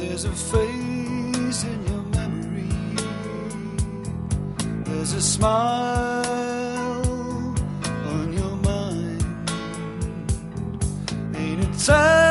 There's a face in your memory. There's a smile on your mind. Ain't it time?